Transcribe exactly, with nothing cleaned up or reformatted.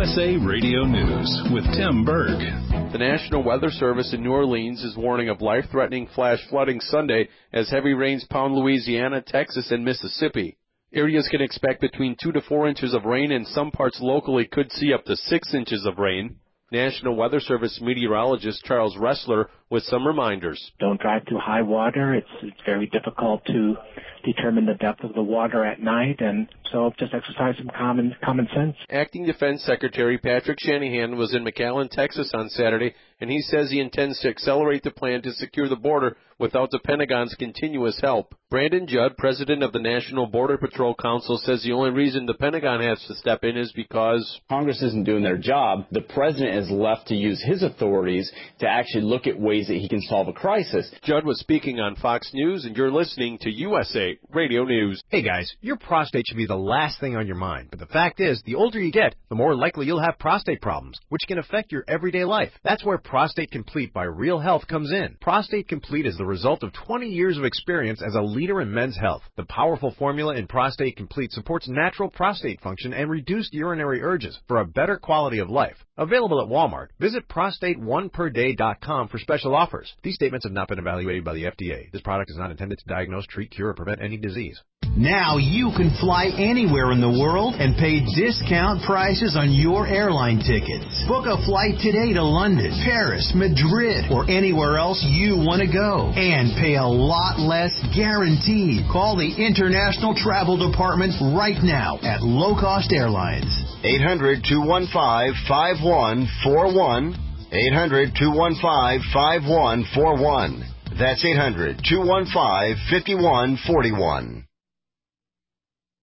S A Radio News with Tim Berg. The National Weather Service in New Orleans is warning of life-threatening flash flooding Sunday as heavy rains pound Louisiana, Texas, and Mississippi. Areas can expect between two to four inches of rain, and some parts locally could see up to six inches of rain. National Weather Service meteorologist Charles Ressler with some reminders. Don't drive through high water. It's, it's very difficult to determine the depth of the water at night, and so just exercise some common common sense. Acting Defense Secretary Patrick Shanahan was in McAllen, Texas on Saturday, and he says he intends to accelerate the plan to secure the border without the Pentagon's continuous help. Brandon Judd, president of the National Border Patrol Council, says the only reason the Pentagon has to step in is because Congress isn't doing their job. The president is left to use his authorities to actually look at ways that he can solve a crisis. Judd was speaking on Fox News, and you're listening to U S A Radio News. Hey guys, your prostate should be the last thing on your mind, but the fact is, the older you get, the more likely you'll have prostate problems, which can affect your everyday life. That's where Prostate Complete by Real Health comes in. Prostate Complete is the result of twenty years of experience as a leader in men's health. The powerful formula in Prostate Complete supports natural prostate function and reduced urinary urges for a better quality of life. Available at Walmart. Visit prostate one per day dot com for special offers. These statements have not been evaluated by the F D A. This product is not intended to diagnose, treat, cure, or prevent any disease. Now you can fly anywhere in the world and pay discount prices on your airline tickets. Book a flight today to London, Paris, Madrid, or anywhere else you want to go. And pay a lot less guaranteed. Call the International Travel Department right now at Low Cost Airlines. eight hundred, two one five, five one four one. eight hundred, two one five, five one four one. That's eight hundred, two one five, five one four one.